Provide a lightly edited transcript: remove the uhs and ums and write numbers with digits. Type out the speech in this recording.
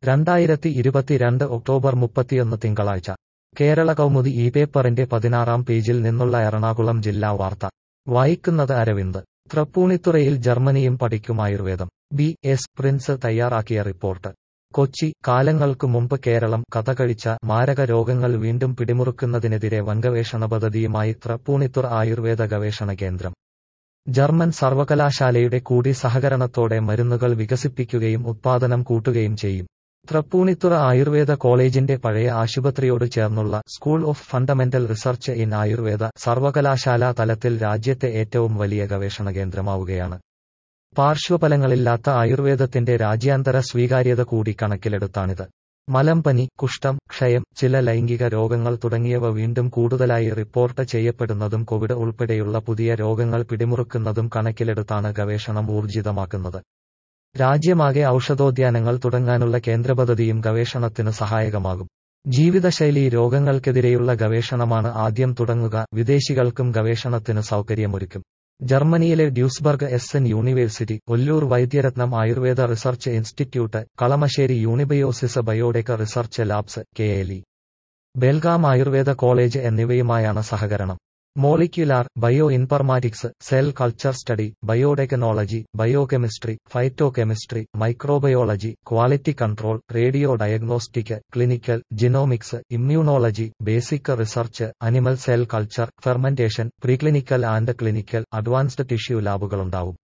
2022 October 31 തിങ്കളാഴ്ച കേരള കൗമുദി ഈ പേപ്പറിന്റെ 16-ാം പേജിൽ നിന്നുള്ള എറണാകുളം ജില്ലാ വാർത്ത വായിക്കുന്നത് അരവിന്ദ്. തൃപ്പൂണിത്തുറയിൽ ജർമ്മനിയും പഠിക്കും ആയുർവേദം. ബി.എസ്. പ്രിൻസ് തയ്യാറാക്കിയ റിപ്പോർട്ട്. കൊച്ചി. കാലങ്ങൾക്കു മുമ്പ് കേരളം കഥകഴിച്ച മാരക രോഗങ്ങൾ വീണ്ടും പിടിമുറുക്കുന്നതിനെതിരെ വൻഗവേഷണ പദ്ധതിയുമായി തൃപ്പൂണിത്തുറ ആയുർവേദ ഗവേഷണ കേന്ദ്രം. ജർമ്മൻ സർവകലാശാലയുടെ കൂടി സഹകരണത്തോടെ മരുന്നുകൾ വികസിപ്പിക്കുകയും ഉത്പാദനം കൂട്ടുകയും ചെയ്യും. തൃപ്പൂണിത്തുറ ആയുർവേദ കോളേജിന്റെ പഴയ ആശുപത്രിയോട് ചേർന്നുള്ള school of fundamental research in Ayurveda സർവകലാശാലാ തലത്തിൽ രാജ്യത്തെ ഏറ്റവും വലിയ ഗവേഷണ കേന്ദ്രമാവുകയാണ്. പാർശ്വഫലങ്ങളില്ലാത്ത ആയുർവേദത്തിന്റെ രാജ്യാന്തര സ്വീകാര്യത കൂടി കണക്കിലെടുത്താണിത്. മലമ്പനി, കുഷ്ഠം, ക്ഷയം, ചില ലൈംഗിക രോഗങ്ങൾ തുടങ്ങിയവ വീണ്ടും കൂടുതലായി റിപ്പോർട്ട് ചെയ്യപ്പെടുന്നതും കോവിഡ് ഉൾപ്പെടെയുള്ള പുതിയ രോഗങ്ങൾ പിടിമുറുക്കുന്നതും കണക്കിലെടുത്താണ് ഗവേഷണം ഊർജിതമാക്കുന്നത്. രാജ്യമാകെ ഔഷധോദ്യാനങ്ങൾ തുടങ്ങാനുള്ള കേന്ദ്രപദ്ധതിയും ഗവേഷണത്തിന് സഹായകമാകും. ജീവിതശൈലീ രോഗങ്ങൾക്കെതിരെയുള്ള ഗവേഷണമാണ് ആദ്യം തുടങ്ങുക. വിദേശികൾക്കും ഗവേഷണത്തിന് സൗകര്യമൊരുക്കും. ജർമ്മനിയിലെ Duisburg S N. University, Ollur Vaidyaratnam Ayurveda research institute, Kalamassery Unibiosys biotech research labs, K L E. Belgaum Ayurveda college എന്നിവയുമായാണ് സഹകരണം. Molecular bioinformatics, cell culture study, biotechnology, biochemistry, phytochemistry, microbiology, quality control, radio diagnostic, clinical, genomics, immunology, basic research, animal cell culture, fermentation, preclinical and clinical, advanced tissue ലാബുകളുണ്ടാവും.